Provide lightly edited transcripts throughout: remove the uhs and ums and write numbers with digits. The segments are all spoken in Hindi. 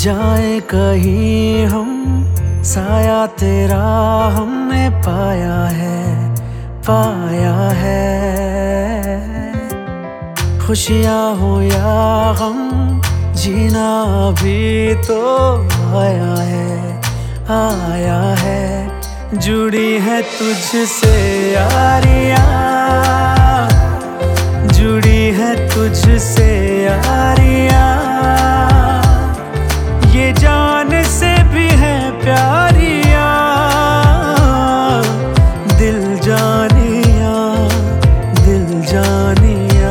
जाए कहीं हम, साया तेरा हमने पाया है, पाया है। खुशियाँ हो या हम, जीना भी तो आया है, आया है। जुड़ी है तुझसे यारियाँ, जुड़ी है तुझसे यारियाँ, ये जान से भी है प्यारियाँ, दिल जानिया, दिल जानिया।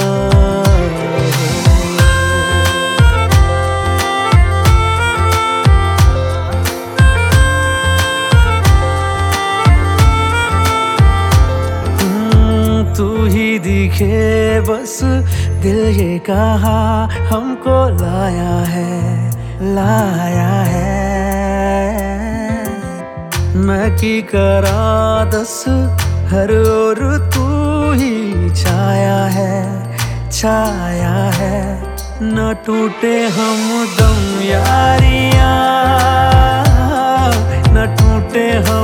तू ही दिखे बस, दिल ये कहा हमको लाया है, लाया है। मैं की करा दस, हर ओर तू ही छाया है, छाया है। न टूटे हम दम यारियाँ, न टूटे हम